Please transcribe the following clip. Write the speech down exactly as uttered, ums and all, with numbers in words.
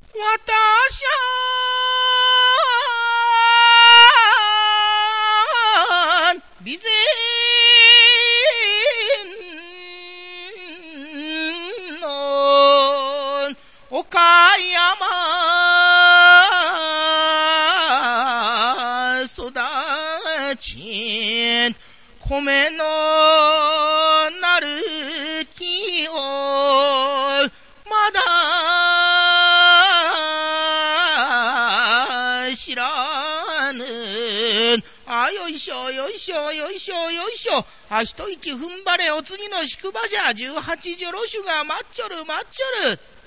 私は備前の岡山育ち米のなる木をまだ知らぬ。あ、よいしょよいしょよいしょよいしょ。あ、一息踏ん張れ、お次の宿場じゃ。十八女郎主が待っちょる待っちょる。